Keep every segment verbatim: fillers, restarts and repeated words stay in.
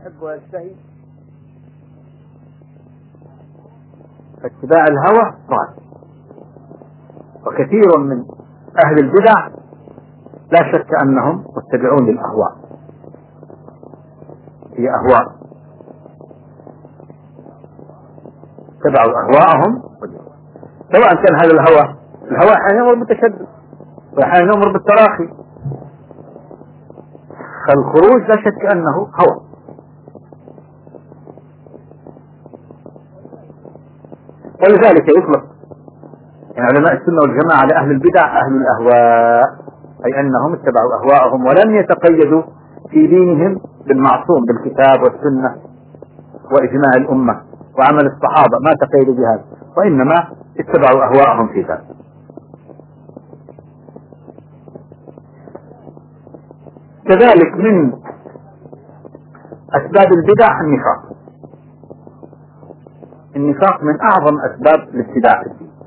يحب ويشتهي فاتباع الهوى ضال. وكثير من أهل البدع لا شك أنهم متبعون للأهواء، هي أهواء تبعوا أهواءهم، سواء كان هذا الهوى الهوى أحيانا يأمر بالتشدد وأحيانا يأمر بالتراخي، فالخروج لا شك أنه هوى. ولذلك يطلق يعني علماء السنة والجماعة على أهل البدع أهل الأهواء، أي أنهم اتبعوا أهواءهم ولم يتقيدوا في دينهم بالمعصوم بالكتاب والسنة وإجماع الأمة وعمل الصحابة، ما تقيدوا بهذا، وإنما اتبعوا أهواءهم في ذلك. كذلك من أسباب البدع النفاق. النفاق من أعظم أسباب الابتداع في الدين.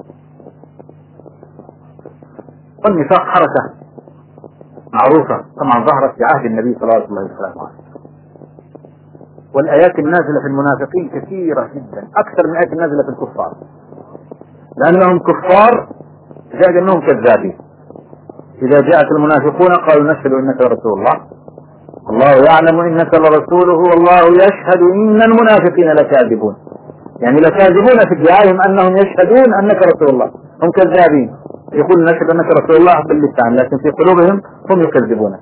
والنفاق حركة معروفة طبعا ظهرت في عهد النبي صلى الله عليه وسلم، والآيات النازلة في المنافقين كثيرة جدا، أكثر من الآيات النازلة في الكفار، لأنهم كفار زائد أنهم كذابين. إذا جاءت المنافقون قالوا نشهد إنك لرسول الله الله يعلم إنك لرسوله والله يشهد إن المنافقين لكاذبون، يعني لكاذبون في ادعائهم أنهم يشهدون أنك رسول الله، هم كذابين، يقول نشهد أنك رسول الله باللسان لكن في قلوبهم هم يكذبونك.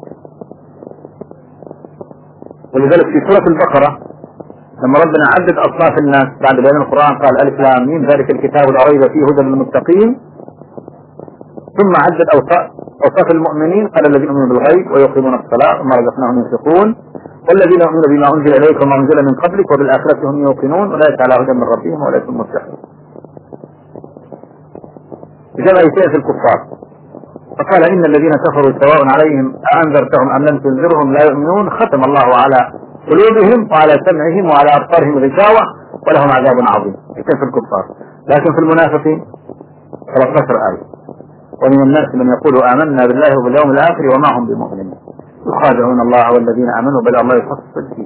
ولذلك في سورة البقرة لما ربنا عدد أصناف الناس بعد بيان القرآن قال ألف لام ميم ذلك الكتاب لا ريب فيه هدى للمتقين، ثم عدد أوصاف المؤمنين قال الذين يؤمنون بالغيب ويقيمون الصلاة وما رزقناهم ينفقون والذين يؤمنون بما أنزل إليك وما أنزل من قبلك وبالآخرة هم يوقنون أولئك على هدى من ربهم وأولئك هم المفلحون. جمع آيتين في الكفار فقال إن الذين كفروا سواء عليهم أأنذرتهم أم لم تنذرهم لا يؤمنون ختم الله على قلوبهم وعلى سمعهم وعلى أبصارهم غشاوة ولهم عذاب عظيم. آيتين في الكفار. لكن في المنافقين ثلاث عشرة آية ومن الناس من يقول آمنا بالله وباليوم الآخر وما هم بمؤمنين يخادعون الله والذين آمنوا بل الله يخص الصدق.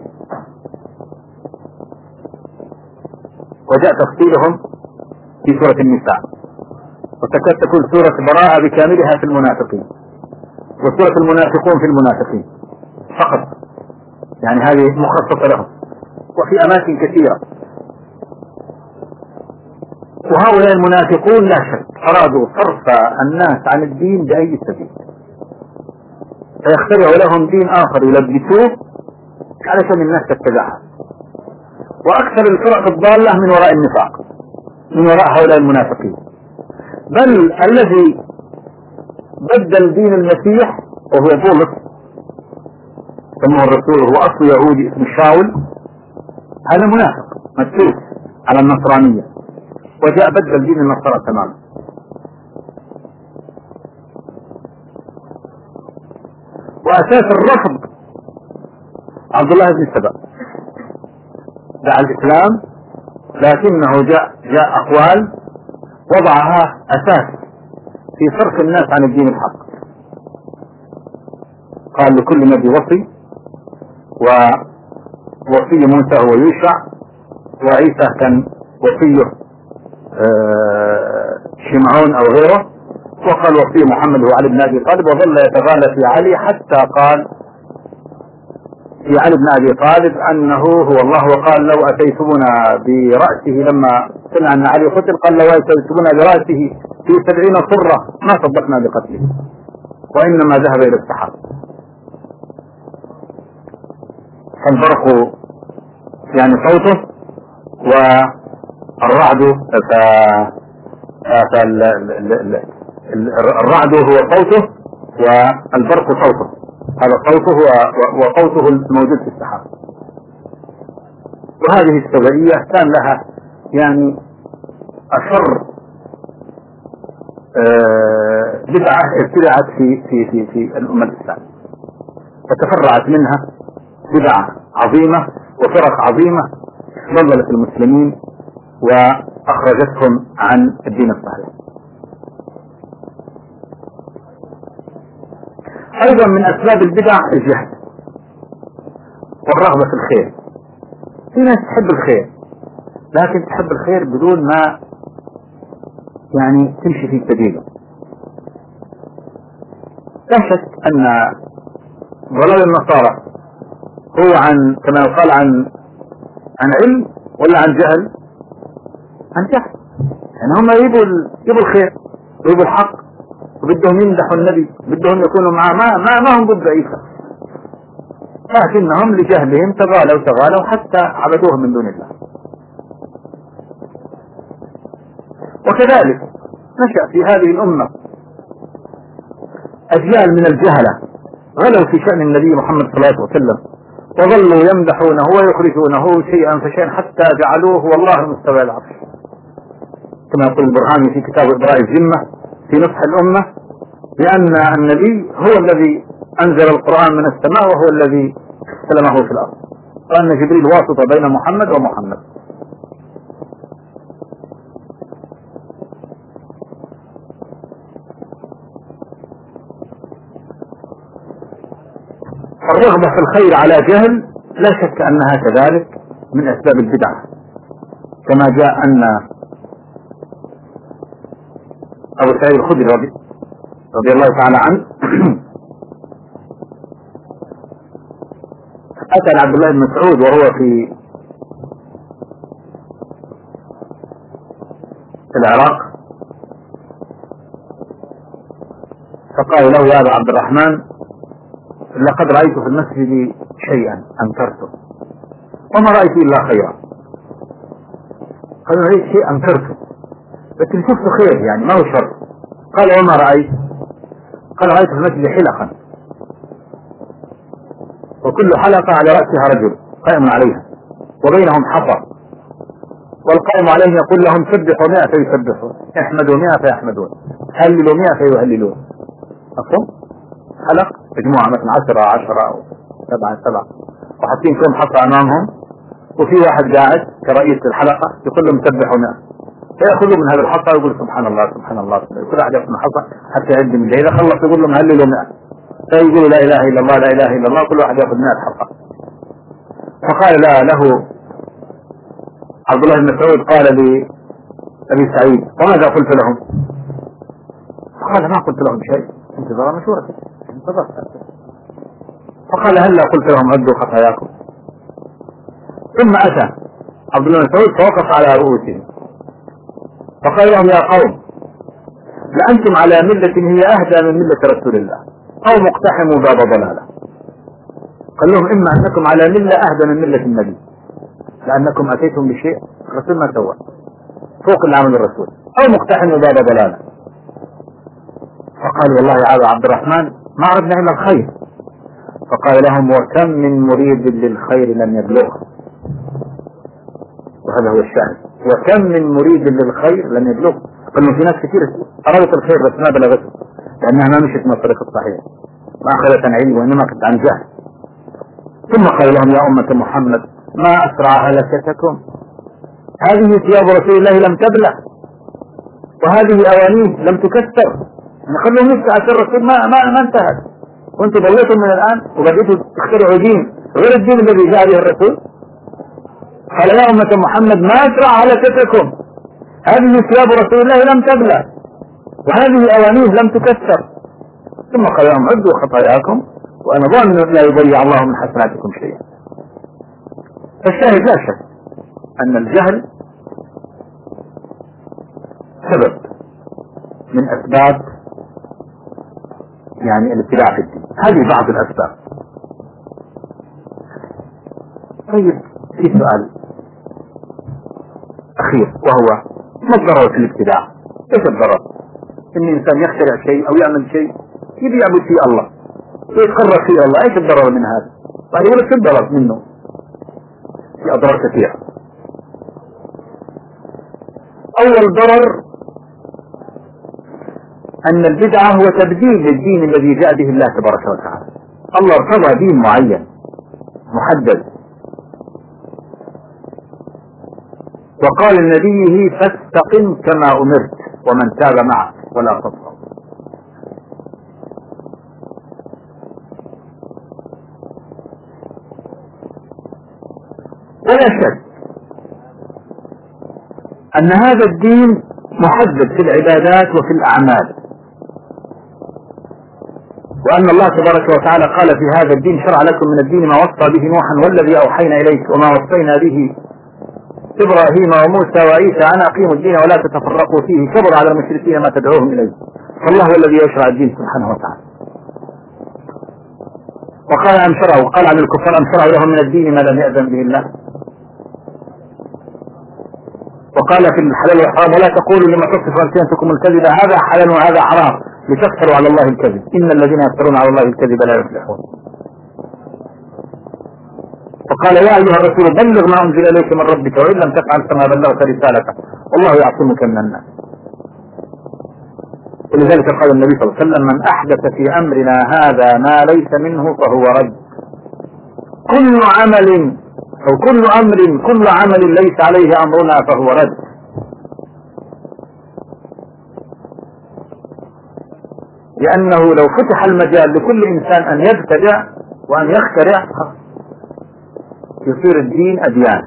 وجاء تفصيلهم في سورة النساء، وتكاد تكون سورة براءة بكاملها في المنافقين، وسورة المنافقون في المنافقين فقط، يعني هذه مخصصة لهم، وفي أماكن كثيرة. وهؤلاء المنافقون لا شك أرادوا صرف الناس عن الدين بأي سبيل، فيخترعوا لهم دين آخر يلبسوه علشان الناس تتبعها. وأكثر الفرق الضالة من وراء النفاق، من وراء هؤلاء المنافقين. بل الذي بدل دين المسيح وهو بولس سموه الرسول هو أصل يهودي اسمه شاول، هذا منافق مدسوس على النصرانية وجاء بدل دين النصارى تماما. وأساس الرفض عبد الله بن سبأ دعا الإسلام، لكنه جاء جاء أقوال وضعها أساس في صرف الناس عن الدين الحق. قال لكل نبي وصي، ووصي موسى هو يوشع، وعيسى كان وصيه شمعون أو غيره، وقال وصي محمد هو علي بن أبي طالب، وظل يتغالى في علي حتى قال في علي بن أبي طالب أنه هو الله، وقال لو أتيتمنا برأسه لما سمع أن علي قتل قال لو أتيتمنا برأسه في سبعين صرة ما صدقنا بقتله وإنما ذهب إلى السحاب. فالبرق يعني صوته والرعد الرعد هو صوته والبرق صوته، هذا صوته وصوته الموجود في السحاب. وهذه السبعية كان لها يعني أشر بدعة ابتدعت في في في في الأمة الإسلامية، فتفرعت منها بدعة عظيمة وفرق عظيمة ضللت المسلمين وأخرجتهم عن الدين الصحيح. أيضا من أسباب البدع الجهل، الرغبة في الخير. في ناس تحب الخير لكن تحب الخير بدون ما يعني تمشي في سبيله. لا شك أن ضلال النصارى هو عن كما يقال عن عن علم ولا عن جهل؟ عن جهل. يعني هم يبوا يبوا الخير ويبوا الحق وبدهم يمدحوا النبي، بدهم يكونوا معه، ما ما ما هم ضد عيسى، لكنهم لجهلهم تغالوا تغالوا حتى عبدوه من دون الله. وكذلك نشأ في هذه الأمة أجيال من الجهلة غلوا في شأن النبي محمد صلى الله عليه وسلم وظلوا يمدحونه ويخرجونه شيئا فشيئا حتى جعلوه والله المستوى العرش، كما يقول البرهاني في كتاب إبراء الذمة في نصح الأمة، لأن النبي هو الذي أنزل القرآن من السماء وهو الذي سلمه في الأرض، وأن جبريل واسطة بين محمد ومحمد. الرغبة في الخير على جهل لا شك أنها كذلك من أسباب البدعة، كما جاء أن أبو سعيد الخدري رضي, رضي الله تعالى عنه أتى عبد الله بن مسعود وهو في العراق فقال له يا أبا عبد الرحمن لقد رأيت في المسجد شيئا أنكرته وما رأيت إلا خيرا. قال رأيت شيء أنكرته لكن شفت خير يعني ما هو شر. قال وما رأيت؟ قال رأيت في المسجد حلقا وكل حلقة على رأسها رجل قائم عليها وبينهم حصى والقائم عليهم يقول لهم سبحوا مئة فيسبحون، احمدوا مئة فيحمدون، هللوا مئة فيهللون. أفهم؟ حلق مجموعة مثلا عشرة عشرة أو سبعة سبعة وحاطين كم حصى أمامهم وفي واحد قاعد كرئيس الحلقة يقول لهم سبحوا مئة، فيأخذوا من هذا الحصى ويقول سبحان الله سبحان الله، كل واحد يأخذ من حصى حتى يعد من إذا خلص يقول لهم هللوا مئة، فيقولوا لا إله إلا الله لا إله إلا الله، كل واحد يأخذ مئة حصى. فقال لا له عبد الله بن مسعود قال لأبي سعيد وماذا قلت لهم؟ فقال ما قلت لهم شيء انتظار مشورتي انتظرت. فقال هلا قلت لهم عدوا خطاياكم؟ ثم أتى عبد الله بن مسعود فوقف على رؤوسهم فقال لهم يا قوم لأنتم على ملة هي أهدى من ملة رسول الله أو مقتحموا باب ضلالة. قال لهم إما أنكم على ملة أهدى من ملة النبي لأنكم أتيتم بشيء الرسول ما سوى فوق اللي عمل الرسول، أو مقتحموا باب ضلالة. فقال والله يا أبا عبد الرحمن ما أردنا إلا الخير. فقال لهم وكم من مريد للخير لم يبلغه، وهذا هو الشاهد، وكم من مريد للخير لم يبلغه. قالوا في ناس كثير أرادت الخير بس ما بلغته لأنها ما مشت من الطريق الصحيح ما أخذت عن علم وإنما كنت عن جهل. ثم قال لهم يا أمة محمد ما أسرع هلكتكم، هذه ثياب رسول الله لم تبلى وهذه أوانيه لم تكسر، نخلوهم لسه أثر الرسول ما, ما, ما انتهت وانتم ضليتم من الآن وبديتوا تخترعوا دين غير الدين الذي جاء به الرسول. قال يا أمة محمد ما أسرع هلكتكم، هذه ثياب رسول الله لم تبلى وهذه أوانيه لم تكسر. ثم قال لهم عدوا خطاياكم وأنا ظن لا يضيع الله من حسناتكم شيئا. فالشاهد لا شك أن الجهل سبب من أسباب يعني الابتداع في الدين، هذه بعض الأسباب. طيب في سؤال أخير وهو ما الضرر في الابتداع؟ ايش الضرر؟ ان الانسان يخترع شيء او يعمل شيء يبي يعبد فيه الله ويتقرب فيه الله، ايش الضرر من هذا؟ طيب ولا شو الضرر منه؟ في اضرار كثيرة. اول ضرر ان البدعة هو تبديل للدين الذي جاء به الله تبارك وتعالى. الله ارتضى دين معين محدد وقال لنبيه فاستقم كما امرت ومن تاب معك ولا تطغوا. ولا شك أن هذا الدين محدد في العبادات وفي الأعمال، وأن الله تبارك وتعالى قال في هذا الدين: شرع لكم من الدين ما وصى به نوحا والذي أوحينا إليك وما وصينا به إبراهيم وموسى وعيسى أن أقيموا الدين ولا تتفرقوا فيه كبر على المشركين ما تدعوهم إليه، فالله هو الذي يشرع الدين سبحانه وتعالى. وقال أم شرعوا، قال عن الكفار: أم شرعوا لهم من الدين ما لم يأذن به الله. وقال في الحلال والحرام: ولا تقولوا لما تصف ألسنتكم الكذب هذا حلال وهذا حرام لتفتروا على الله الكذب إن الذين يفترون على الله الكذب لا يفلحون. وقال: يا أيها الرسول بلغ ما أنزل إليك من ربك وإن لم تفعل فما بلغت رسالته والله يعصمك من الناس. ولذلك قال النبي صلى الله عليه وسلم: من أحدث في أمرنا هذا ما ليس منه فهو رد. كل عمل أو كل أمر كل عمل ليس عليه أمرنا فهو رد. لأنه لو فتح المجال لكل إنسان أن يبتدع وأن يخترع يصير الدين أديان،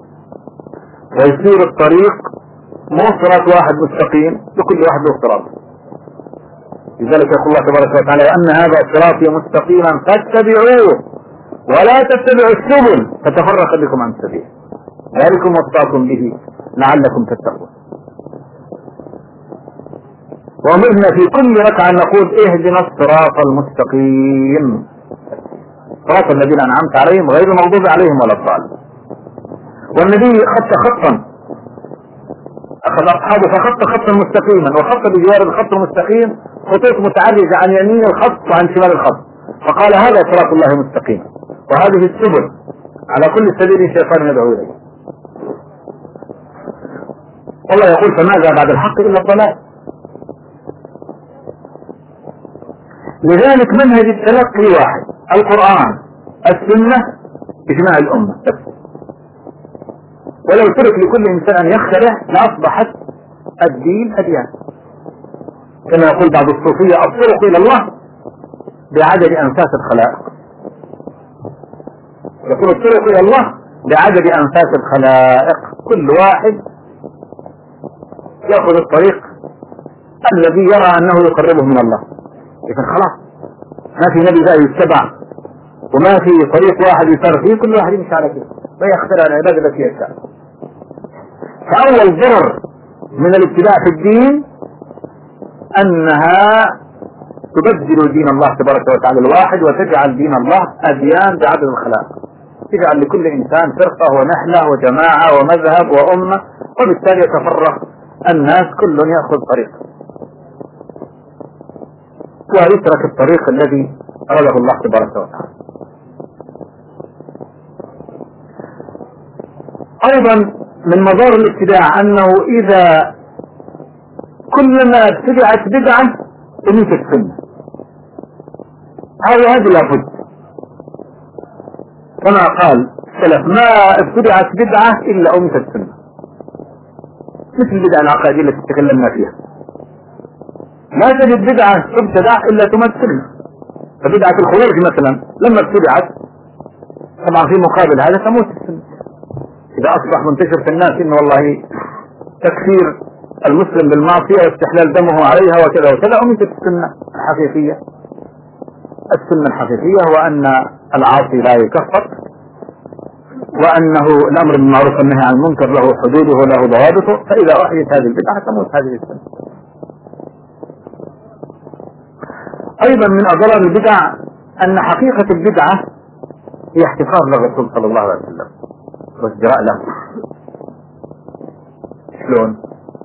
ويصير الطريق مو صراط واحد مستقيم لكل واحد له صراط. لذلك يقول الله تبارك وتعالى: وأن هذا صراطي مستقيما فاتبعوه ولا تتبعوا السبل فتفرق بكم عن سبيله ذلكم وصاكم به لعلكم تتقون. وأمرنا في كل ركعة نقول: اهدنا الصراط المستقيم صراط الذين أنعمت عليهم غير المغضوب عليهم ولا الضالين. والنبي خط خطا، أخذ أصحابه فخط خطا مستقيما، وخط بجوار الخط المستقيم خطوط متعرجة عن يمين الخط وعن شمال الخط، فقال: هذا صراط الله مستقيم وهذه السبل على كل سبيل الشيطان يدعو إليه. والله يقول: فماذا بعد الحق إلا الضلال. لذلك منهج التلقي واحد: القرآن، السنة، إجماع الأمة. ولو ترك لكل إنسان أن يخترع لأصبحت الدين أديان. كما يقول بعض الصوفية: الطرق إلى الله بعدد أنفاس الخلائق. يقول: الطرق إلى الله بعدد أنفاس الخلائق، كل واحد يأخذ الطريق الذي يرى أنه يقربه من الله. إذن خلاص ما في نبي ذا يتبع وما في طريق واحد يسار فيه، كل واحد يمشي على كده ويخترع العبادة التي يشاء. فأول ضرر من الابتداع في الدين أنها تبدل دين الله تبارك وتعالى الواحد وتجعل دين الله أديان بعدد الخلائق، تجعل لكل إنسان فرقة ونحلة وجماعة ومذهب وأمة، وبالتالي يتفرق الناس كل يأخذ طريقه ويترك الطريق الذي أراده الله تبارك وتعالى. أيضا من مظاهر الابتداع أنه إذا كلما ابتدعت بدعة أميتت سنة، هذا هذا لابد. كما قال السلف: ما ابتدعت بدعة إلا أميتت سنة. مثل البدعة العقائدية التي تكلمنا فيها، ما تجد بدعة تبتدع إلا تمثلها. فبدعة الخروج مثلا لما ابتدعت طبعا في مقابل هذا تموت السنة. إذا أصبح منتشر في الناس إنه والله تكفير المسلم بالمعصية واستحلال دمه عليها وكذا وكذا، أميتت السنة الحقيقية. السنة الحقيقية هو أن العاصي لا يكفر، وأنه الأمر بالمعروف والنهي عن المنكر له حدوده وله ضوابطه، فإذا أحيت هذه البدعة تموت هذه السنة. أيضا من أضرار البدع أن حقيقة البدعة هي احتقار للرسول صلى الله عليه وسلم وازدراء له. شلون؟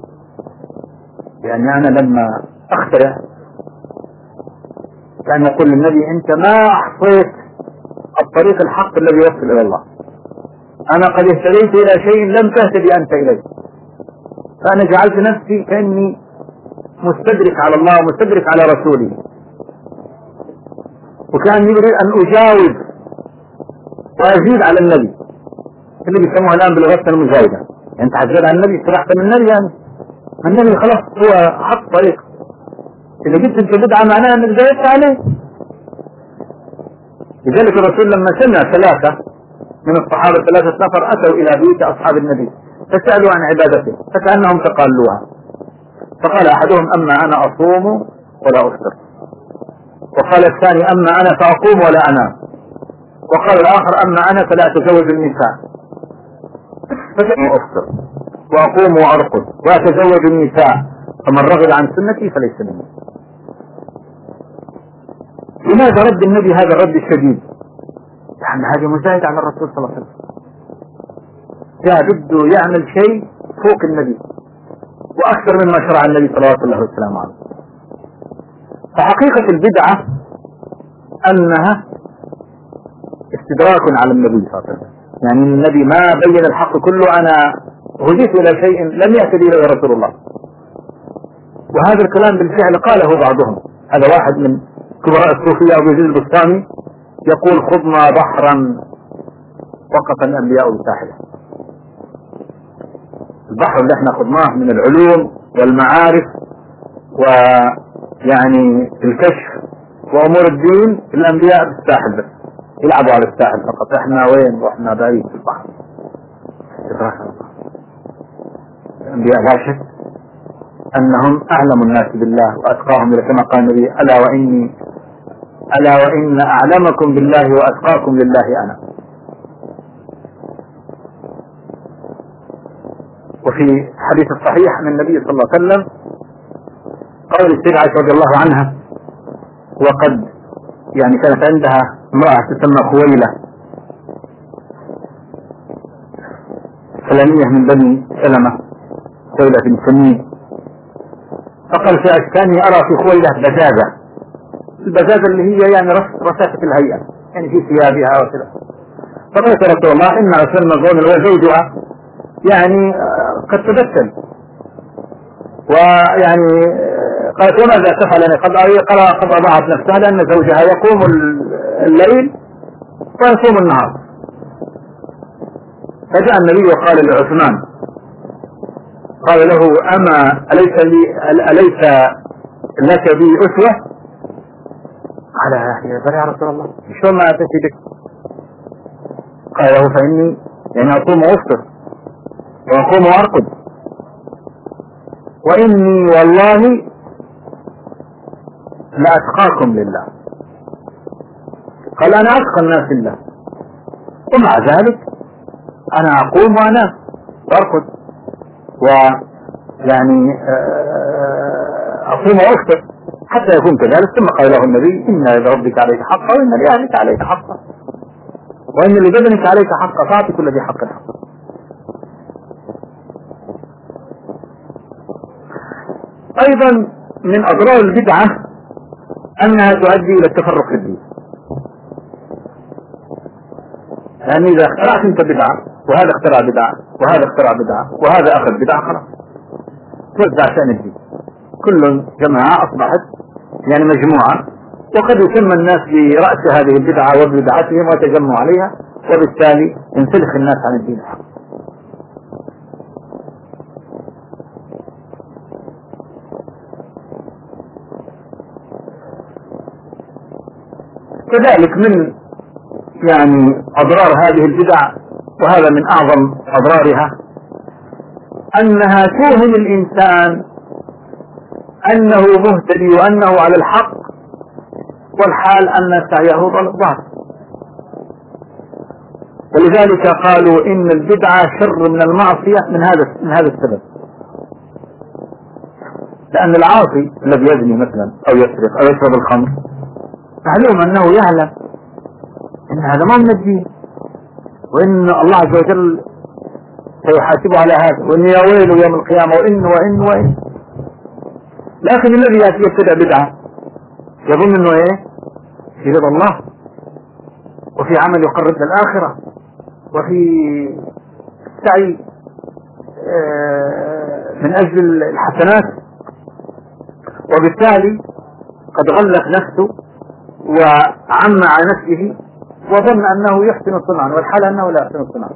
يعني أنا لما أخترع كان يقول للنبي: أنت ما أحصيت الطريق الحق الذي يوصل إلى الله، أنا قد اهتديت إلى شيء لم تهتدي أنت إليه، فأنا جعلت نفسي كأني مستدرك على الله ومستدرك على رسوله، وكان يريد أن أجاوب وأزيد على النبي اللي بيسموها الآن بلغتنا المزايدة. يعني أنت حزيد على النبي سرحت من النبي، يعني النبي خلاص هو حق طريق، إذا جبت أنت بدعة معناها أنك زايدت عليه. لذلك الرسول لما سمع ثلاثة من الصحابة ثلاثة نفر أتوا إلى بيت أصحاب النبي فسألوا عن عبادته فكأنهم تقالوها، فقال أحدهم أما أنا أصوم ولا أفطر، وقال الثاني أما أنا فأقوم ولا أنام، وقال الآخر أما أنا فلا أتزوج النساء فكأني أفطر وأقوم وأرقد وأتزوج النساء فمن رغب عن سنتي فليس مني. لماذا رد النبي هذا الرد الشديد؟ يعني هذا مزايد على الرسول صلى الله عليه وسلم، جاء بده يعمل شيء فوق النبي وأكثر مما شرع النبي صلوات الله وسلامه عليه. فحقيقة البدعة أنها استدراك على النبي صلى الله عليه وسلم، يعني النبي ما بين الحق كله، أنا هديت إلى شيء لم يأتي إليه رسول الله. وهذا الكلام بالفعل قاله بعضهم، هذا واحد من كبراء الصوفية أبو يزيد البستامي يقول خضنا بحرا وقف الأنبياء بساحله. البحر اللي احنا خضناه من العلوم والمعارف ويعني الكشف وأمور الدين، الأنبياء بالساحل بس يلعبوا على الساحل فقط، احنا وين واحنا بعيد في البحر. الأنبياء لا شك أنهم أعلم الناس بالله وأتقاهم، كما قال النبي ألا وإني ألا وإن أعلمكم بالله وأتقاكم لله أنا. وفي حديث الصحيح عن النبي صلى الله عليه وسلم قال السيدة عائشة رضي الله عنها، وقد يعني كانت عندها امرأة تسمى خويلة سلمية من بني سلمة، خويلة بن سميد، فقال في أشكاني أرى في خويلة بزازة، البزازة اللي هي يعني رصافة الهيئة يعني في ثيابها وكذا. فقالت يا رسول الله إن عشان نظن وزوجها يعني قد تبتل، ويعني قالت وماذا تفعل؟ يعني قد قد أضاعت نفسها لأن زوجها يقوم الليل ويصوم النهار. فجاء النبي وقال لعثمان قال له أما أليس لي أليس لك بي أسوة؟ قال يا رسول الله شو ما أتيت بك؟ قال له فإني يعني أقوم وأفطر وأقوم وأرقد، وإني والله لأتقاكم لله. قال أنا أتقى الناس لله، ومع ذلك أنا أقوم وأنام وأرقد ويعني أقوم وأفطر حتى يكون كذلك. ثم قال له النبي إن لربك عليك حقا وإن لأهلك عليك حقا وإن لبدنك عليك حقا فأعطي كل ذي حق حقا. أيضا من أضرار البدعة أنها تؤدي إلى التفرق في الدين، لأن إذا اخترعت أنت بدعة وهذا اخترع بدعة وهذا اخترع بدعة وهذا أخذ بدعة خلاص توزع شأن الدين، كل جماعة أصبحت يعني مجموعة، وقد يسمى الناس برأس هذه البدعة وبدعتهم وتجمع عليها، وبالتالي ينسلخ الناس عن الدين الحق. كذلك من يعني أضرار هذه البدع، وهذا من أعظم أضرارها، أنها توهم الإنسان أنه مهتدي وأنه على الحق والحال أن سعيه ضال. ولذلك قالوا إن البدعة شر من المعصية من هذا من هذا السبب، لأن العاصي الذي يزني مثلا أو يسرق أو يشرب الخمر معلوم أنه يعلم أن هذا ما من الدين، وإن الله عز وجل سيحاسبه على هذا، وإن يا ويل يوم القيامة وإن وإن وإن. لكن الذي يأتي يبتدع بدعة يظن أنه إيه في رضا الله وفي عمل يقرب للآخرة وفي السعي من أجل الحسنات، وبالتالي قد غلت نفسه وعم على نفسه وظن أنه يحسن صنعا والحال أنه لا يحسن صنعا.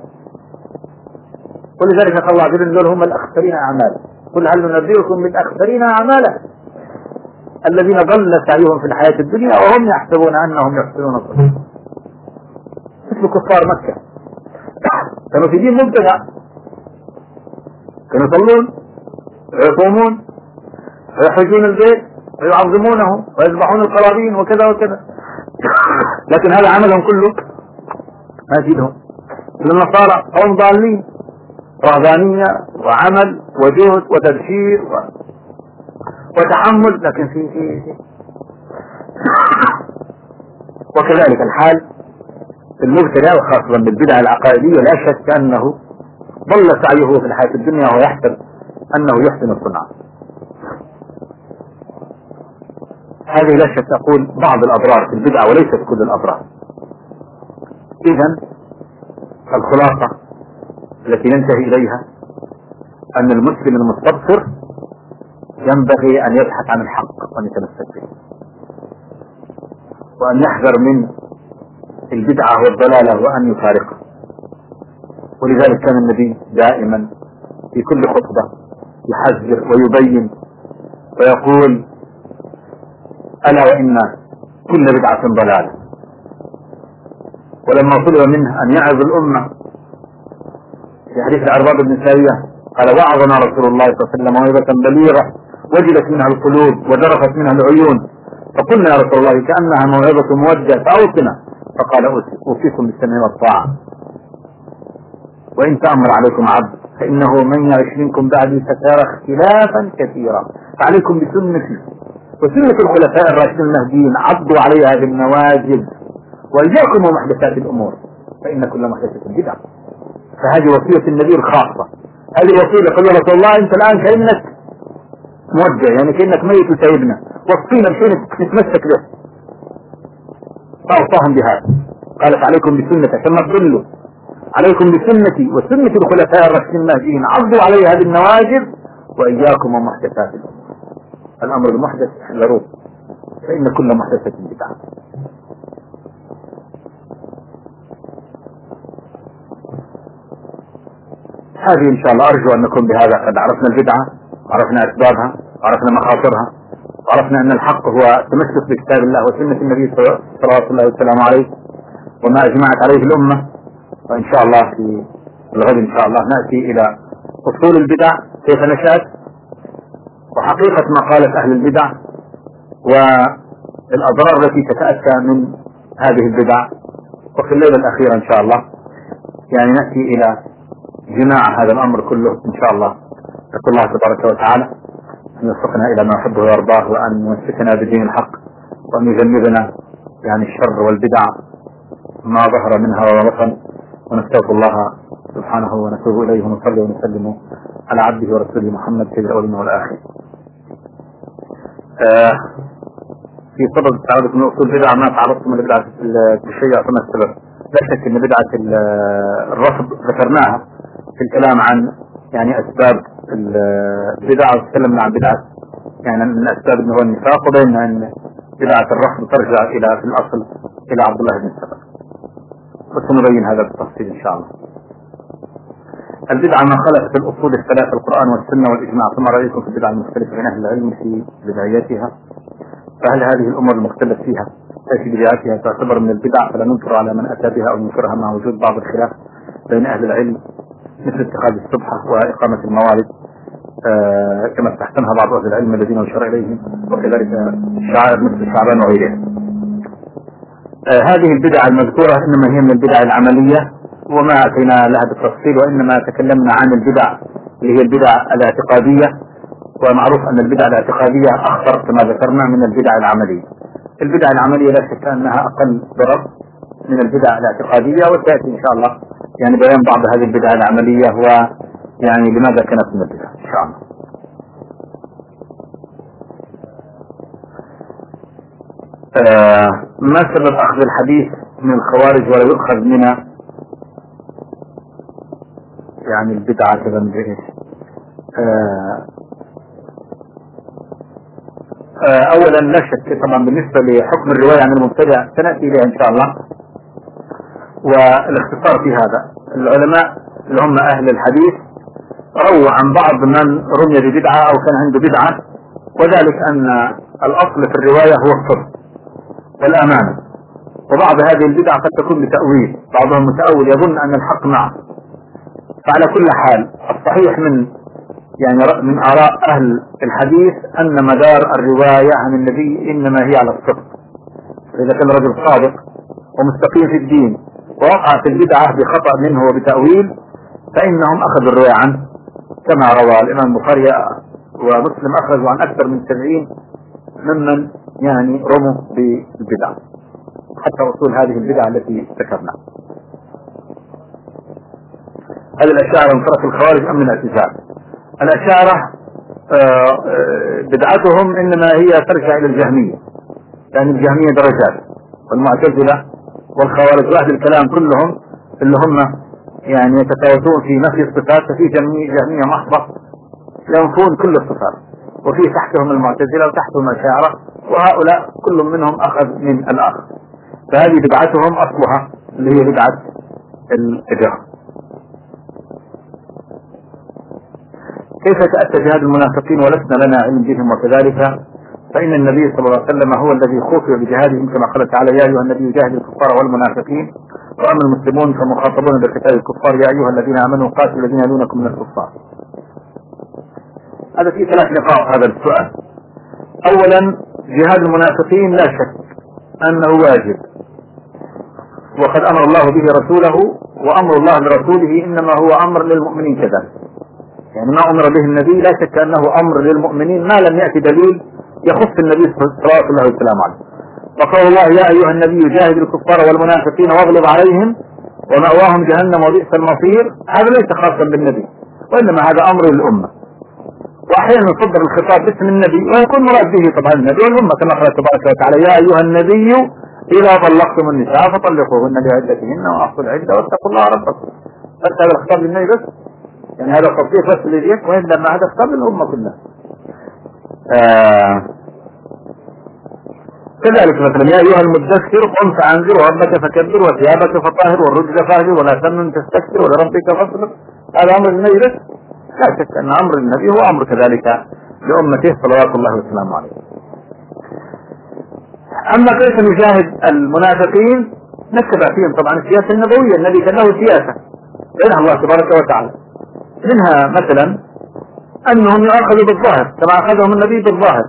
ولذلك قال الله عز وجل دول هم الأخسرين أعمالا، قل هل ننبئكم بالأخسرين أعمالا الذين ضل سعيهم في الحياة الدنيا وهم يحسبون أنهم يحسنون صنعا، مثل كفار مكة كانوا في دين مبتدع، كانوا يصلون ويصومون ويحجون البيت ويعظمونه ويذبحون القرابين وكذا وكذا، لكن هذا عملهم كله ما يفيدهم. النصارى قوم ضالين، رهبانية وعمل وجهد وتبشير و... وتحمل، لكن في في وكذلك الحال المبتدع وخاصة بالبدع العقائدية لا شك أنه ضل سعيه في الحياة الدنيا وهو يحسب أنه يحسن الصنعة. هذه لا شك أقول بعض الأضرار في البدعة وليست كل الأضرار. إذن الخلاصة التي ننتهي إليها أن المسلم المستبصر ينبغي أن يبحث عن الحق وأن يتمسك به، وأن يحذر من البدعة والضلالة وأن يفارقه. ولذلك كان النبي دائما في كل خطبة يحذر ويبين ويقول: ألا وإن كل بدعة ضلالة. ولما طلب منه أن يعظ الأمة في حديث العرباض بن سارية قال: وعظنا رسول الله صلى الله عليه وسلم موعظة بليغة وجلت منها القلوب وذرفت منها العيون، فقلنا يا رسول الله كأنها موعظة موجهة فأوصنا، فقال: أوصيكم بالسمع والطاعة، وإن تأمر عليكم عبد فإنه من يعش منكم بعدي فسيرى اختلافا كثيرا، فعليكم بسنتي وسنة الخلفاء الراشدين المهديين عضوا عليها بالنواجذ وإياكم ومحدثات الأمور فإن كل محدثة بدعة. فهذه وصية النبي الخاصة، هذه وصية قال يا رسول الله أنت الآن كأنك موجه، يعني كأنك ميت وسيدنا، وصينا بشيء نتمسك به. فأوصاهم بهذا، قالت عليكم بسنتي عشان ما تضلوا، عليكم بسنتي وسنة الخلفاء الراشدين المهديين عضوا عليها بالنواجذ وإياكم ومحدثات الأمور. الأمر المحدث احذروه فإن كل محدثة بدعة. هذه إن شاء الله أرجو أن نكون بهذا قد عرفنا البدعة، عرفنا أسبابها، عرفنا مخاطرها، عرفنا أن الحق هو تمسك بكتاب الله وسنة النبي صلى الله عليه وسلم عليه وما أجمعت عليه الأمة. وإن شاء الله في الغد إن شاء الله نأتي إلى أصول البدع كيف نشأت وحقيقة ما قالت أهل البدع والأضرار التي تتأتى من هذه البدع. وفي الليلة الأخيرة إن شاء الله يعني نأتي إلى جماع هذا الأمر كله إن شاء الله. نسأل الله تبارك وتعالى أن يوفقنا إلى ما يحبه ويرضاه، وأن يمسكنا بدين الحق، وأن يجنبنا يعني الشر والبدع ما ظهر منها وما بطن. ونستغفر الله سبحانه ونتوب إليه ونصلي ونسلم على عبده ورسوله محمد سيد الأولين والآخرين. آه في سبب تعرض من أصول البدع ما تعرضت من بدعة التشيع ثم السبب. لا شك أن بدعة الرفض ذكرناها في الكلام عن يعني أسباب البدع، وتكلمنا عن بدعة يعني من الأسباب أنه هو النفاق، وبيننا أن بدعة الرفض ترجع إلى في الأصل إلى عبد الله بن سبأ، وسنبين هذا بالتفصيل إن شاء الله. البدعة ما خلقت الأصول الثلاث القرآن والسنة والإجماع، ثم رأيكم في البدعة المختلفة بين أهل العلم في بدايتها. فهل هذه الأمور المختلف فيها في بداياتها تعتبر من البدع فلا ننكر على من أتى بها أو ننكرها مع وجود بعض الخلاف بين أهل العلم، مثل اتخاذ السبحة وإقامة الموالد آه كما استحسنها بعض أهل العلم الذين يشار إليهم، وكذلك شعائر مثل شعبان وغيرها. آه هذه البدع المذكورة إنما هي من البدع العملية وما أتينا لها بالتفصيل، وإنما تكلمنا عن البدع اللي هي البدع الاعتقادية، ومعروف أن البدع الاعتقادية أخطر كما ذكرنا من البدع العملية. البدع العملية لا شك أنها أقل ضرر من البدع الاعتقادية، وتأتي إن شاء الله يعني بيان بعض هذه البدع العملية ويعني لماذا كانت من البدع إن شاء الله. آه ما سبب أخذ الحديث من الخوارج ولا يؤخذ من يعني البدعة كذا من إيش؟ آه آه أولا لا شك طبعا بالنسبة لحكم الرواية عن المبتدع سنأتي إليها إن شاء الله. والاختصار في هذا العلماء اللي هم أهل الحديث رووا عن بعض من رمي ببدعة أو كان عنده بدعة، وذلك أن الأصل في الرواية هو الصدق والأمانة، وبعض هذه البدع قد تكون بتأويل، بعضهم متأول يظن أن الحق معه فعلى كل حال الصحيح من يعني من آراء أهل الحديث أن مدار الرواية عن النبي إنما هي على الصدق. إذا كان رجل صادق ومستقيم في الدين ووقع في البدعة بخطأ منه وبتأويل فإنهم أخذوا الرواية عنه، كما روى الإمام البخاري ومسلم أخرجوا عن أكثر من سبعين ممن يعني رموا بالبدعة حتى وصول هذه البدعة التي ذكرناها. هل الأشاعرة من فرق الخوارج أم من الاعتزال؟ الأشاعرة بدعتهم إنما هي ترجع إلى الجهمية، لأن يعني الجهمية درجات، والمعتزلة والخوارج وأهل الكلام كلهم اللي هم يعني يتفاوتون في نفي الصفات، ففي جهمية محضة ينفون كل الصفات، وفي تحتهم المعتزلة وتحتهم الأشاعرة، وهؤلاء كل منهم أخذ من الآخر. فهذه بدعتهم أصلها اللي هي بدعة الجهل. كيف تأتى جهاد المنافقين ولسنا لنا علم بهم؟ وكذلك فإن النبي صلى الله عليه وسلم هو الذي خوفي بجهادهم كما قال تعالى يا أيها النبي جاهد الكفار والمنافقين، وأما المسلمون فمخاطبون بقتال الكفار يا أيها الذين آمنوا قاتلوا الذين يلونكم من الكفار. هذا في ثلاث نقاط هذا السؤال. أولا جهاد المنافقين لا شك أنه واجب، وقد أمر الله به رسوله، وأمر الله لرسوله إنما هو أمر للمؤمنين كذلك، يعني ما أمر به النبي لا شك أنه أمر للمؤمنين ما لم يأتي دليل يخص النبي صلى الله عليه وسلم عليه. وقال الله يا أيها النبي جاهد الكفار والمنافقين واغلظ عليهم ومأواهم جهنم وبئس المصير. هذا ليس خاصا بالنبي، وإنما هذا أمر للأمة، وأحيانا يصدر الخطاب باسم النبي ويكون مراد به طبعا النبي والأمة كما قال تبارك وتعالى يا أيها النبي إذا طلقتم النساء فطلقوهن لعدتهن وأحصوا العدة واتقوا الله ربكم. بس هذا الخطاب للنبي بس، يعني هذا التصديق بس لليك، وإنما هذا خطاب للأمة كلها. آه كذلك مثلا يا أيها المدثر قم فأنذر وربك فكبر وثيابك فطهر والرجل فاهجر ولا تمنن تستكثر ولربك فاصبر. هذا أمر النبي بس، لا شك أن أمر النبي هو أمر كذلك لأمته صلوات الله وسلامه عليه. أما كيف نجاهد المنافقين؟ نتبع فيهم طبعا السياسة النبوية. النبي كان له سياسة بينها الله تبارك وتعالى، منها مثلا أنهم يؤخذوا بالظاهر كما أخذهم النبي بالظاهر،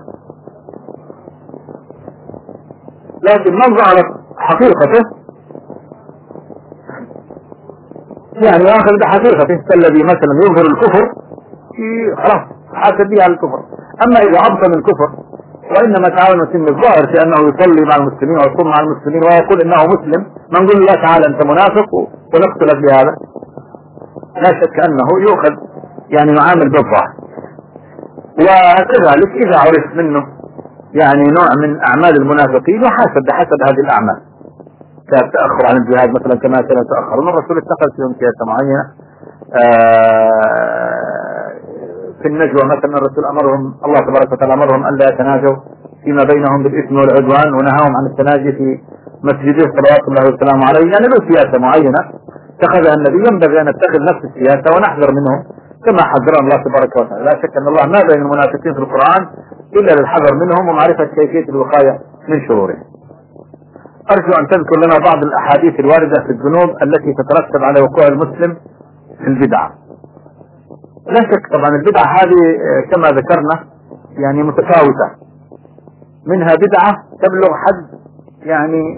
لكن من ظهرت حقيقته يعني يأخذ بحقيقته، كالذي مثلا يظهر الكفر خلاص حاسب به على الكفر. أما إذا أبطن الكفر وإنما تعاون مسلم بالظاهر في أنه يصلي مع المسلمين ويصوم مع المسلمين ويقول إنه مسلم، ما نقول لا تعالى أنت منافق ونقتلك بهذا، لا شك أنه يؤخذ يعني معامل بالظاهر. وكذلك إذا عرف منه يعني نوع من أعمال المنافقين وحاسب بحسب هذه الأعمال، كالتأخر عن الجهاد مثلا كما كان يتأخرون، الرسول اتخذ فيهم سياسة معينة. في النجوى مثلا الرسول أمرهم الله تبارك وتعالى أمرهم ألا يتناجوا فيما بينهم بالإثم والعدوان، ونهاهم عن التناجي في مسجده صلوات الله وسلامه عليه. يعني له سياسة معينة اتخذها النبي، ينبغي أن نتخذ نفس السياسة ونحذر منهم كما حذر الله تبارك وتعالى. لا شك أن الله ما بين المنافقين في القرآن إلا للحذر منهم ومعرفة كيفية الوقاية من شرورهم. أرجو أن تذكر لنا بعض الأحاديث الواردة في الذنوب التي تترتب على وقوع المسلم في البدعة. لا شك طبعا البدعة هذه كما ذكرنا يعني متفاوتة، منها بدعة تبلغ حد يعني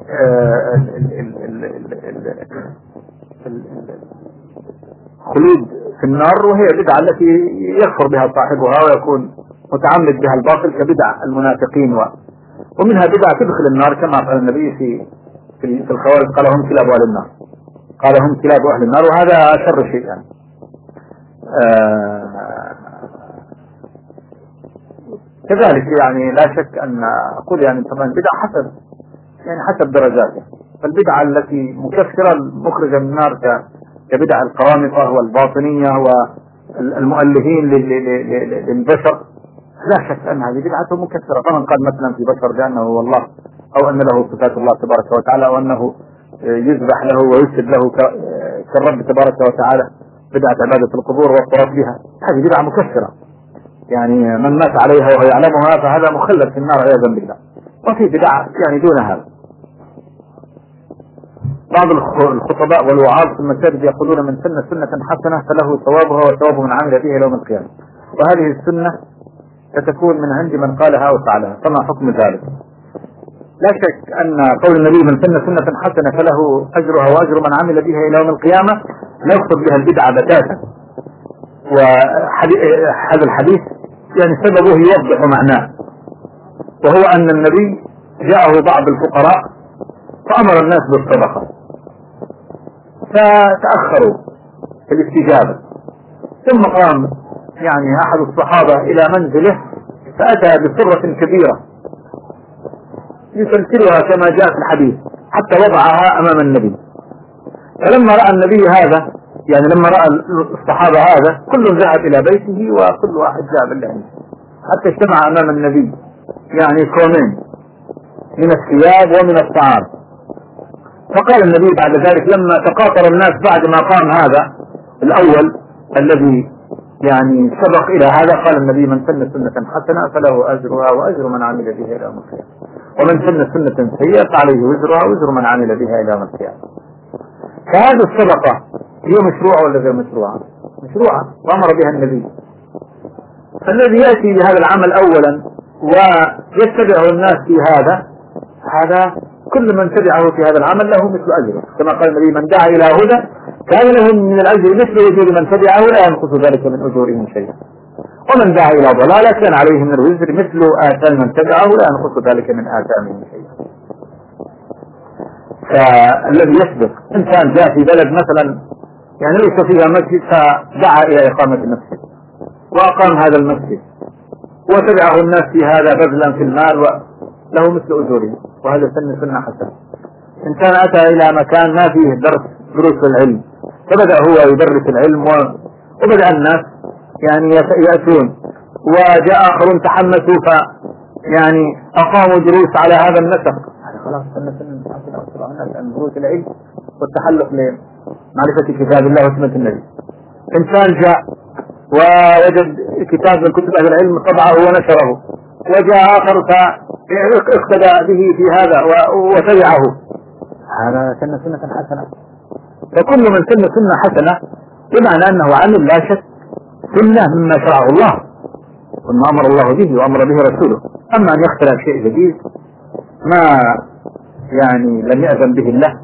خلود في النار، وهي بدعة التي يكفر بها صاحبها ويكون متعمد بها الباطل كبدعة المنافقين، و ومنها بدعة تدخل النار كما قال النبي في في الخوارج قال هم كلاب أهل النار، قال هم كلاب أهل النار، وهذا شر شيء يعني. آه كذلك يعني لا شك أن أقول يعني طبعا بدعة حسب يعني حسب درجاته، فالبدعة التي مكفرة مخرجة من النار كبدع القرامطة والباطنية والمؤلهين للبشر، لا شك أن هذه بدعة مكفرة. فمن قال مثلا في بشر بأنه هو الله أو أن له صفات الله تبارك وتعالى أو أنه يذبح له ويسجد له كالرب تبارك وتعالى، بدعة عبادة القبور والطواف بها، هذه بدعة مكفرة، يعني من مات عليها وهو يعلمها فهذا مخلد في النار عياذا بالله. وفي بدعة يعني دون هذا. بعض الخطباء والوعاظ في المساجد يقولون من سن سنة حسنة فله ثوابها وثواب من عمل بها يوم القيامة، وهذه السنة ستكون من عند من قالها أو فعلها، فما حكم ذلك؟ لا شك أن قول النبي من سن سنة حسنة فله أجرها وأجر من عمل بها إلى يوم القيامة لا يقصد بها البدعة بتاتا، وهذا الحديث يعني سببه يوضح معناه، وهو أن النبي جاءه بعض الفقراء فأمر الناس بالصدقة فتأخروا في الاستجابة، ثم قام يعني أحد الصحابة إلى منزله فأتى بسرة كبيرة يسلسلها كما جاء في الحديث حتى وضعها أمام النبي. فلما رأى النبي هذا يعني لما رأى الصحابة هذا كل ذهب إلى بيته وكل واحد ذهب إلى بيته حتى اجتمع أمام النبي يعني كومين من الثياب ومن الطعام. فقال النبي بعد ذلك لما تقاطر الناس بعد ما قام هذا الأول الذي يعني سبق إلى هذا، قال النبي من سن سنة حسنة فله أجرها وأجر من عمل بها إلى يوم القيامة، ومن سن سنة سيئة فعليه وزرها وزر من عمل بها إلى يوم القيامة. فهذه الصدقة هي مشروعة ولا غير مشروعة؟ مشروعة وأمر بها النبي. فالذي يأتي بهذا العمل أولا ويتبعه الناس في هذا هذا كل من تبعه في هذا العمل له مثل أجره، كما قال النبي من دعا إلى هدى كان له من الأجر مثل أجور من تبعه لا ينقص ذلك من أجورهم شيئا، ومن دعا إلى ضلالة كان عليه من الوزر مثل آثام من تبعه لا ينقص ذلك من آثامهم شيئا. فالذي يسبق إنسان جاء في بلد مثلا يعني ليس فيها مسجد فدعا إلى إقامة المسجد وأقام هذا المسجد وتبعه الناس في هذا بذلا في المال وله مثل أجورهم، وهذا سن سنة حسنة. إنسان أتى إلى مكان ما فيه درس دروس العلم فبدأ هو يدرس العلم وبدأ الناس يعني يأتون، وجاء آخرون تحمسوا ف يعني أقاموا دروس على هذا النسق، خلاص سنة سنة حسنة أسرع الناس عن دروس العلم والتحلق لمعرفة كتاب الله وسنة النبي. إنسان جاء ووجد كتاب من كتب أهل العلم طبعه ونشره، وجاء آخر فاقتدى به في هذا وتبعه، هذا سنة سنة حسنة. فكل من سن سنة حسنة بمعنى أنه عمل لا شك سنة مما شرعه الله وما أمر الله به وأمر به رسوله. أما أن يختلف شيء جديد ما يعني لم يأذن به الله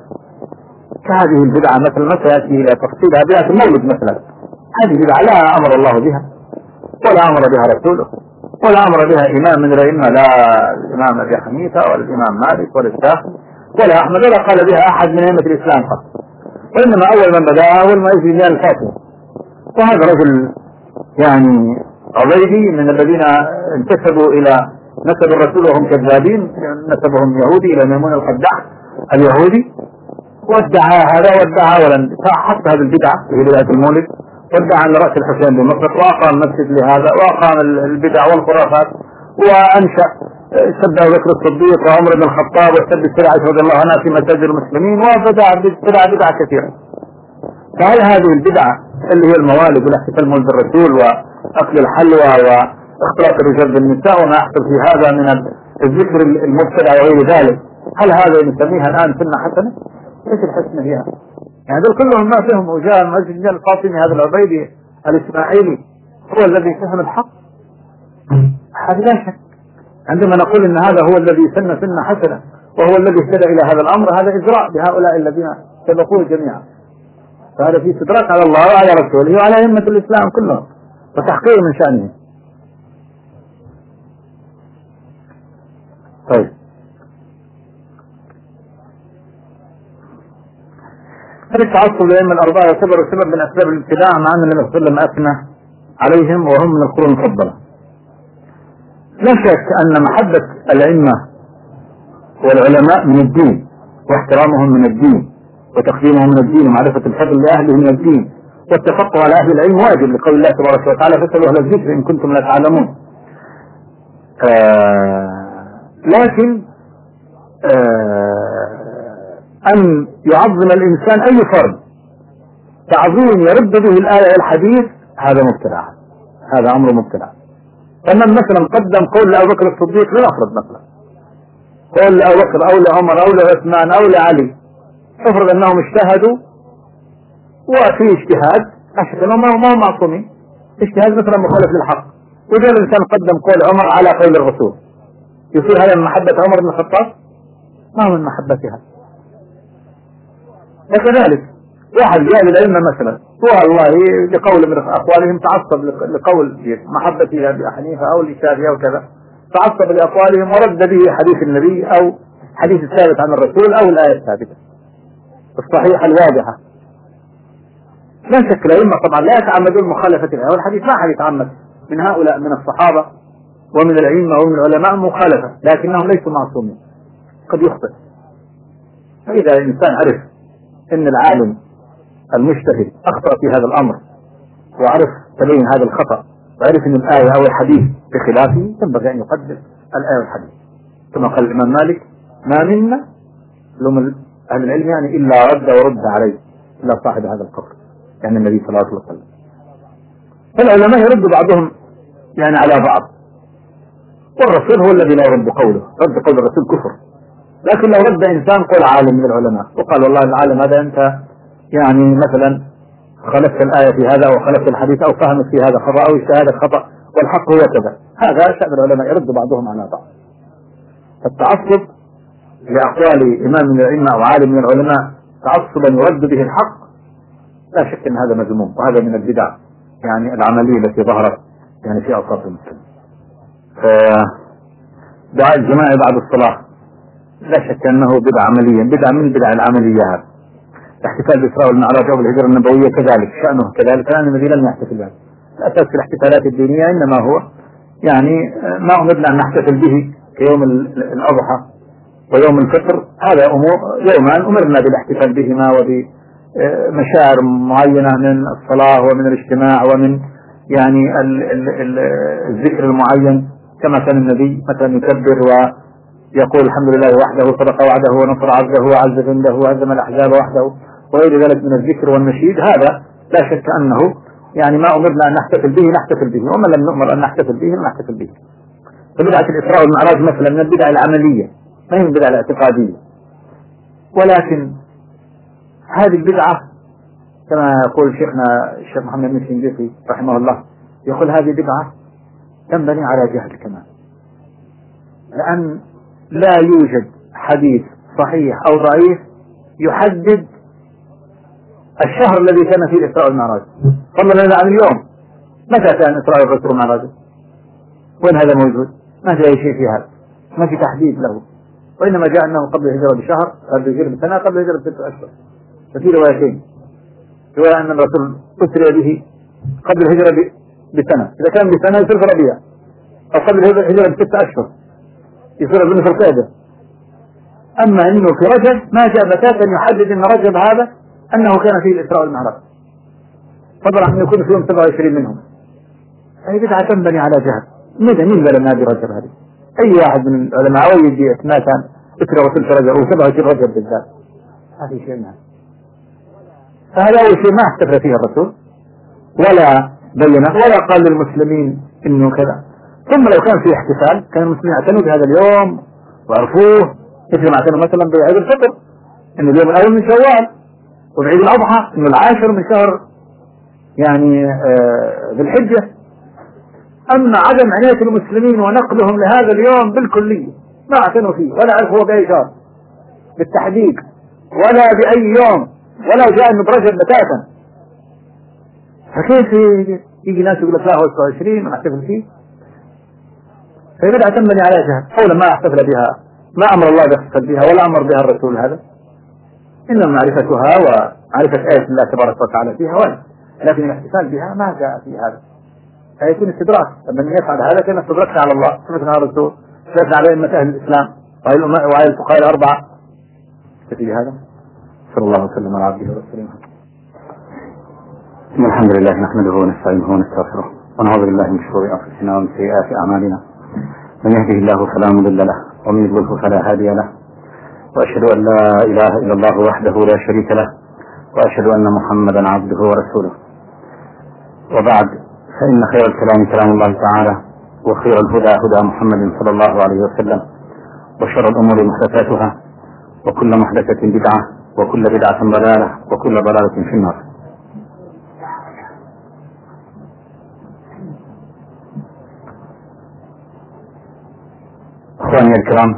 كهذه البدعة مثل ما سيأتي إلى تفصيلها بدعة المولد مثلا، هذه بدعة لا أمر الله بها ولا أمر بها رسوله ولا أمر بها إمام من الأئمة، لا الإمام أبي حنيفة ولا الإمام مالك ولا الشافعي ولا أحمد ولا قال بها أحد من أئمة الإسلام قط، وإنما أول من بدأها أول ما يجري بها الفاتحة. وهذا رجل يعني عبيدي من الذين انتسبوا إلى نسب الرسول وهم كذابين، نسبهم يهودي إلى ميمون القداح اليهودي، وادعى هذا وادعى ولن حتى هذه البدعة في بداية المولد، وادعى أن رأس الحسين بمصر وأقام مسجد لهذا وأقام البدع والخرافات وأنشأ سب أبو بكر الصديق وعمر بن الخطاب وسب السبعة رضي الله عنها في مساجد المسلمين وبدع بدع بدع كثيرة. فهل هذه البدعة اللي هي الموالد والاحتفال مولد الرسول وأكل الحلوى واختلاط الرجال بالنساء وما يحصل في هذا من الذكر المبتدع وغير ذلك، هل هذا نسميها الآن سنة حسنة؟ ايش الحسنة فيها؟ يعني دول كلهم ما فيهم، وجاء المسجد الفاطمي هذا العبيدي الإسماعيلي هو الذي فهم الحق، هذا لا شك. عندما نقول ان هذا هو الذي سن سنة حسنة وهو الذي اهتدى الى هذا الامر، هذا اجراء بهؤلاء الذين سبقوه جميعا، فهذا في استدراك على الله وعلى رسوله وعلى ائمة الاسلام كلهم وتحقير من شأنهم. طيب هل التعصب للأئمة الأربعة يعتبر سبب من أسباب الابتداع مع أن النبي صلى الله عليه وسلم أثنى عليهم وهم من القرون المفضلة؟ لا شك أن محبة الأئمة والعلماء من الدين واحترامهم من الدين وتقديمهم من الدين ومعرفة الفضل لأهله من الدين والتفقه على أهل العلم واجب لقول الله تبارك وتعالى فاسألوا أهل الذكر إن كنتم لا تعلمون. آه لكن آه أن يعظم الإنسان أي فرد تعظيم يرد به الآية والحديث هذا مبتدع، هذا أمر مبتدع. فمن مثلا قدم قول لأبو بكر الصديق لنفرض مثلا قول لأبو بكر أو لعمر أو لعثمان أو لعلي افرض انهم اجتهدوا وفي اجتهاد اشهد انهم ما هم معصومين، اجتهاد مثلا مخالف للحق، وجاء الانسان قدم قول عمر على قول الرسول، يصير هذا من محبة عمر بن الخطاب؟ ما هو من محبتها. وكذلك واحد جاء للعلم مثلا والله لقول من اقوالهم تعصب لقول محبة ابي حنيفة او للشافعي او كذا، تعصب لاقوالهم ورد به حديث النبي او حديث الثابت عن الرسول او الايه الثابته الصحيحه الواضحه. لا شك الائمه طبعا لا يتعمدون مخالفه الايه والحديث، ما حد يتعمد من هؤلاء من الصحابه ومن الائمه ومن العلماء مخالفه، لكنهم ليسوا معصومين، قد يخطئ. فاذا الانسان عرف ان العالم المجتهد اخطا في هذا الامر وعرف تبين هذا الخطا وعرف ان الايه او الحديث بخلافه، ينبغي ان يقدم الايه والحديث، كما قال الامام مالك: ما منا لهم اهل العلم يعني الا رد ورد عليه الا صاحب هذا القبر، يعني النبي صلى الله عليه وسلم. فالعلماء يرد بعضهم يعني على بعض، والرسول هو الذي لا يرد قوله، رد قول الرسول كفر. لكن لو رد انسان قول عالم من العلماء وقال والله العالم هذا انت يعني مثلا خلفت الآية في هذا او خلفت الحديث او فهمت في هذا خطأ او اجتهادك خطأ والحق هو كذا، هذا شأن العلماء، يرد بعضهم على بعض. فالتعصب لأقوال إمام من الأئمة أو عالم من العلماء تعصبا يرد به الحق، لا شك أن هذا مذموم، وهذا من البدع يعني العملية التي ظهرت يعني في أوساط المسلمين. فدعاء الجماعة بعد الصلاة لا شك أنه بدعة عمليا، بدعة من بدع العمليات. الاحتفال بالإسراء والمعراج أو الهجرة النبوية كذلك شأنه كذلك، لأن الذي لم يحتفل به. الأساس في الاحتفالات الدينية إنما هو يعني ما أمرنا أن نحتفل به كيوم الأضحى ويوم الفطر، هذا يومان أمرنا بالاحتفال بهما وبمشاعر معينة من الصلاة ومن الاجتماع ومن يعني الذكر المعين، كما كان النبي مثلا يكبر ويقول الحمد لله وحده صدق وعده ونصر عبده وعز جنده وهزم الأحزاب وحده وغير ذلك من الذكر والنشيد. هذا لا شك أنه يعني ما أمرنا أن نحتفل به نحتفل به، وما لم نؤمر أن نحتفل به نحتفل به. فبدعة الإسراء والمعراج مثلا من البدع العملية، ما هي البدعة الاعتقادية. ولكن هذه البدعة كما يقول شيخنا الشيخ محمد بن سنديقي رحمه الله، يقول هذه بدعة تنبني على جهل كمان، لأن لا يوجد حديث صحيح أو ضعيف يحدد الشهر الذي كان فيه الإسراء والمعراج. فضلا عن اليوم، متى كان إسراء الرسول والمعراج؟ وين هذا موجود؟ ما جاء شيء في هذا، ما في تحديد له، وإنما جاء أنه قبل الهجرة بشهر، قبل الهجرة بسنة، قبل الهجرة بستة أشهر. ففي روايتين، رواية أن الرسول أسري به قبل الهجرة بسنة، إذا كان بسنة يصير في ربيع، أو قبل الهجرة بستة أشهر يصير أظن في القعدة. أما أنه في رجب ما جاء بتاتا يحدد أن رجب هذا أنه كان فيه الإسراء والمعراج، فضلا عن يكون في يوم سبعة وعشرين منهم. هذه بدعة تنبني على جهل. ماذا مين بلى نادي رجب هذه؟ أي واحد من العلماء يجي ما كان أسرى وصل في رجب أو سبعة وعشرين رجب بالذات، هذه شيء منها. فهذا أول شيء ما احتفل فيه الرسول ولا بينه ولا قال للمسلمين إنه كذا. ثم لو كان في احتفال كان المسلمين اعتنوا بهذا اليوم وعرفوه، مثل ما اعتنوا مثلا بعيد الفطر إنه اليوم الأول من شوال، وبعيد الأضحى إنه العاشر من شهر يعني ذي الحجة. أما عدم عناية المسلمين ونقلهم لهذا اليوم بالكلية ما اعتنوا فيه ولا عرفوا بأي شهر بالتحديد ولا بأي يوم، ولا جاء إنه برجب بتاتا. فكيف يجي ناس يقول لك لا هو سبعة وعشرين ونحتفل فيه؟ فهي بدعة تنبني على جهل، أولا ما احتفل بها، ما أمر الله باحتفال بها ولا أمر بها الرسول، هذا إنما معرفتها ومعرفة آية الله تبارك وتعالى فيها ولا، لكن الاحتفال بها ما جاء في هذا، فيكون استدراك. لما يفعل هذا كان استدركنا على الله سمعنا على الرسول، سمعنا على أئمة أهل الإسلام وعلى الفقهاء الأربعة. كفي هذا. صلى الله وسلم على عبده ورسوله. الحمد لله نحمده ونستعينه ونستغفره ونعوذ بالله من شرور أنفسنا ومن سيئات أعمالنا، من يهده الله فلا مضل له ومن يضلله فلا هادي له، وأشهد أن لا إله إلا الله وحده لا شريك له، وأشهد أن محمدا عبده ورسوله. وبعد، فإن خير الكلام كلام الله تعالى، وخير الهدى هدى محمد صلى الله عليه وسلم، وشر الأمور محدثاتها، وكل محدثة بدعة، وكل بدعة ضلالة وكل ضلالة في النار. إخواني الكرام،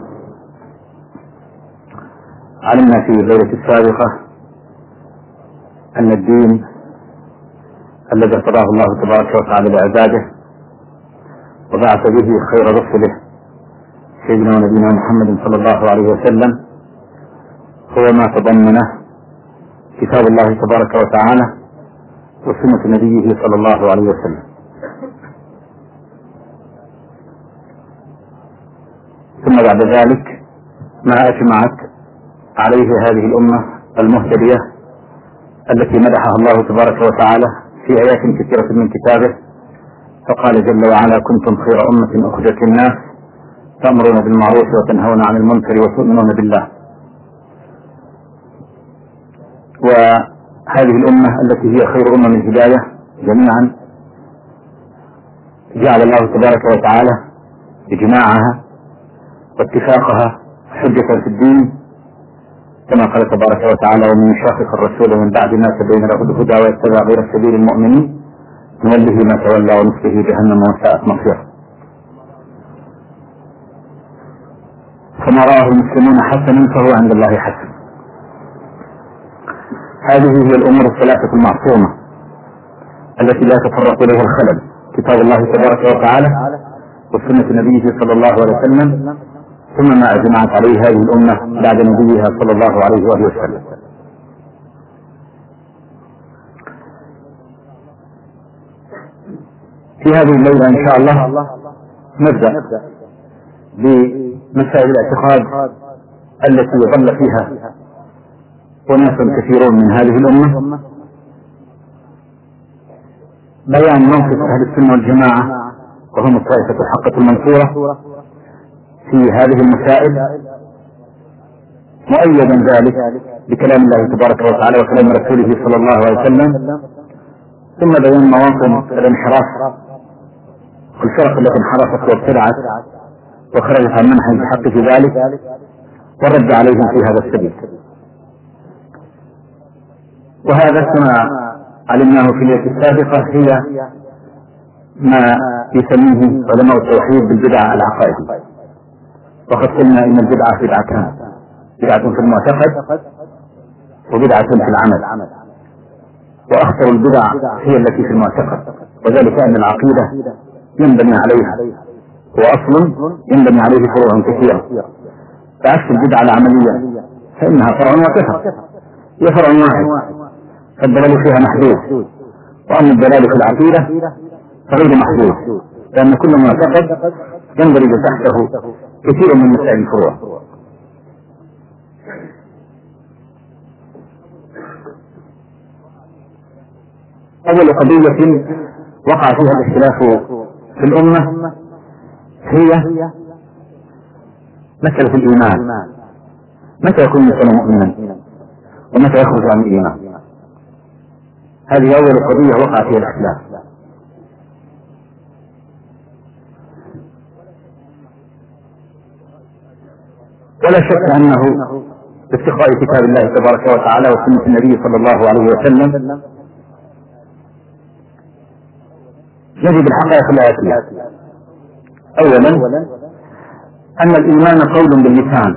علمنا في الليلة السابقة أن الدين الذي ارتضاه الله تبارك وتعالى لعباده وبعث به خير رسله سيدنا ونبينا محمد صلى الله عليه وسلم هو ما تضمنه كتاب الله تبارك وتعالى وسنة نبيه صلى الله عليه وسلم. ثم بعد ذلك ما أجمعت عليه هذه الأمة المهتدية التي مدحها الله تبارك وتعالى في آيات كثيرة من كتابه، فقال جل وعلا: كنتم خير أمة أخرجت للناس تأمرون بالمعروف وتنهون عن المنكر وتؤمنون بالله. وهذه الأمة التي هي خير أمة من الهداية جميعا جعل الله تبارك وتعالى إجماعها واتفاقها حجة في الدين، كما قال تبارك وتعالى: ومن يشاقق الرسول من بعد ما تبين له الهدى ويتبع غير سبيل المؤمنين نوله ما تولى ونصله جهنم وساءت مصيره. فما رآه المسلمون حسنا فهو عند الله حسن. هذه هي الأمور الثلاثة المعصومة التي لا يتطرق إليها الخلل: كتاب الله تبارك وتعالى وسنة نبيه صلى الله عليه وسلم، ثم ما أجمعت عليه هذه الأمة بعد نبيها صلى الله عليه وآله وسلم. في هذه الليلة إن شاء الله نبدأ بمسائل الاعتقاد التي ظل فيها وناس كثيرون من هذه الأمة، بيان موقف أهل السنة والجماعة وهم الطائفة الحقة المنصورة في هذه المسائل، مؤيدا ذلك بكلام الله تبارك وتعالى وكلام رسوله صلى الله عليه وسلم، ثم بيان مواطن الانحراف والفرق التي انحرفت وابتدعت وخرجت عن منهج الحق في ذلك ورد عليهم في هذا السبيل. وهذا كما علمناه في الليلة السابقة هي ما يسميه علماء التوحيد بالبدعة العقائدية. وقد قلنا إن البدعة بدعتان: بدعة في المعتقد وبدعة في العمل، وأخطر البدع هي التي في المعتقد، وذلك أن العقيدة ينبني عليها وأصل ينبني عليه فروع كثيرة، فعكس البدعة العملية فإنها فرع وكفر، هي فرع واحد فالدلال فيها محدود، وأما الدلال في العقيدة فغير محدود، لأن كل معتقد يندرج تحته كثير من مسائل الفروع. أول قضية وقع فيها الاختلاف في الأمة هي مسألة الإيمان: متى يكون الإنسان مؤمنا ومتى يخرج عن الإيمان؟ هذه أول قضية وقع فيها الاختلاف. ولا شك أنه باستقراء كتاب الله تبارك وتعالى وسنة النبي صلى الله عليه وسلم نجد الحقائق الآتية: أولا أن الإيمان قول باللسان،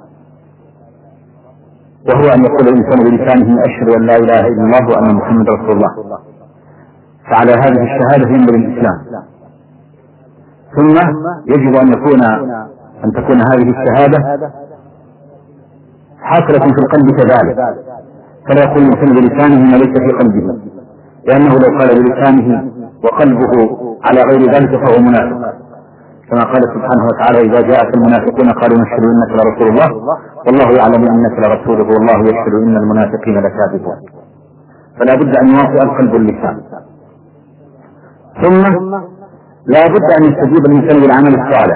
وهو أن يقول الإنسان بلسانه: أشهد أن لا إله إلا الله وأن محمد رسول الله، فعلى هذه الشهادة ينبغي الإسلام. ثم يجب أن يكون أن تكون هذه الشهادة حاصلة في القلب كذلك، فلا يقول الإنسان بلسانه ما ليس في قلبه، لأنه لو قال بلسانه وقلبه على غير ذلك فهو منافق، كما قال سبحانه وتعالى: إذا جاءك المنافقون قالوا نشهد إنك لرسول الله والله يعلم إنك لرسوله والله يشهد إن المنافقين لكاذبون. فلا بد أن يوافق القلب اللسان. ثم لا بد أن يستجيب الإنسان بالعمل الصالح،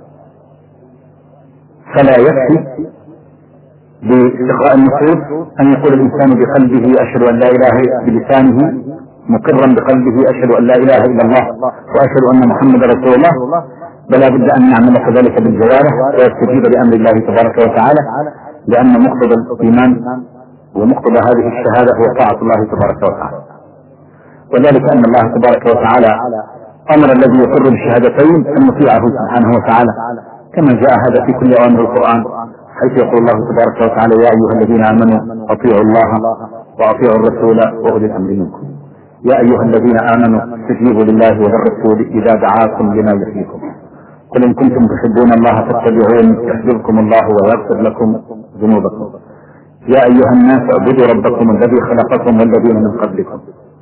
فلا يكفي باستقراء النصوص أن يقول الإنسان بقلبه: أشهد أن لا إله، بلسانه مقرا بقلبه: أشهد أن لا إله إلا الله وأشهد أن محمد رسول الله، بل لا بد أن يعمل كذلك بالجوارح ويستجيب لأمر الله تبارك وتعالى، لأن مقتضى الإيمان ومقتضى هذه الشهادة هو طاعة الله تبارك وتعالى. وذلك أن الله تبارك وتعالى أمر الذي يقر بالشهادتين أن نطيعه سبحانه وتعالى، كما جاء هذا في كل أوامر القرآن، حيث يقول الله تبارك وتعالى: يا أيها الذين آمنوا أطيعوا الله وأطيعوا الرسول وأولي الأمر منكم. يا أيها الذين آمنوا استجيبوا لله وللرسول إذا دعاكم لما يحييكم. قل إن كنتم تحبون الله فاتبعوني يحببكم الله ويغفر لكم ذنوبكم. يا أيها الناس اعبدوا ربكم الذي خلقكم والذين من قبلكم.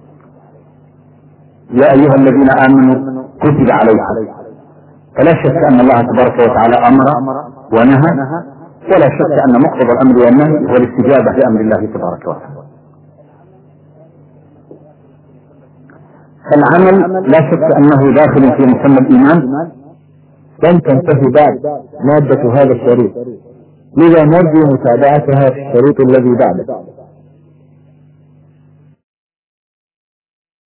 يا أيها الذين آمنوا كتب عليكم. فلا شك أن الله تبارك وتعالى أمر ونهى، ولا شك أن مقتضى الأمر والنهي هو الاستجابة لأمر الله تبارك وتعالى. فالعمل لا شك أنه داخل في مسمى الإيمان. لم تنتهي بعد مادة هذا الشريط، لذا نرجو متابعتها في الشريط الذي بعده.